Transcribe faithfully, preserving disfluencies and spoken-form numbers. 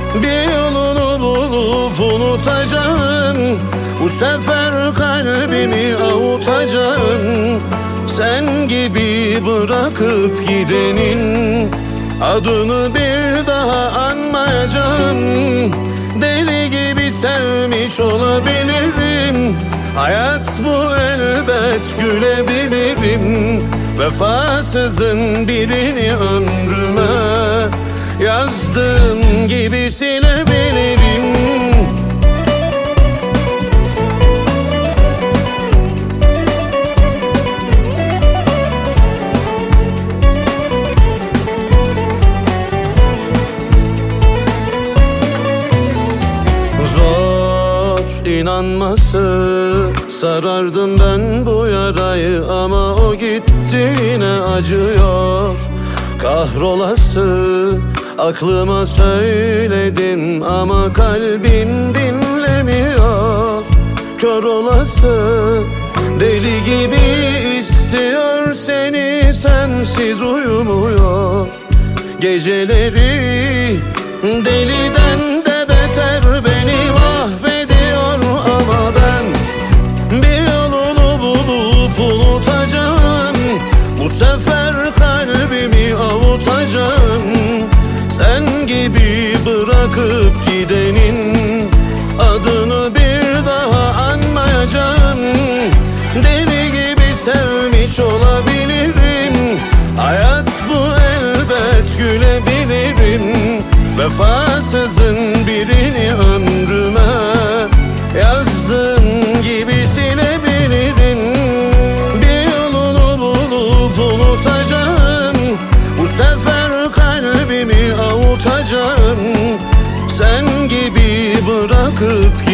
Bir yolunu bulup unutacağım. Bu sefer kalbimi avutacağım. Sen gibi bırakıp gidenin adını bir daha anmayacağım. Deli gibi sevmiş olabilirim. Hayat bu, elbet gülebilirim. Vefasızın birini ömrüme yazdığım gibi silebilirim. İnanması, sarardım ben bu yarayı ama o gitti yine acıyor. Kahrolası, aklıma söyledim ama kalbim dinlemiyor. Kör olası, deli gibi istiyor seni, sensiz uyumuyor. Geceleri deliden de beter beni mahvediyor. Ama ben bir yolunu bulup unutacağım. Bu sefer kalbimi avutacağım. Sen gibi bırakıp gidenin adını bir daha anmayacağım. Deli gibi sevmiş olabilirim. Hayat bu, elbet gülebilirim. Vefasızın birini ömrüme yazdığım gibi silebilirim. Bir yolunu bulup unutacağım. Bu sefer kalbimi avutacağım. Sen gibi bırakıp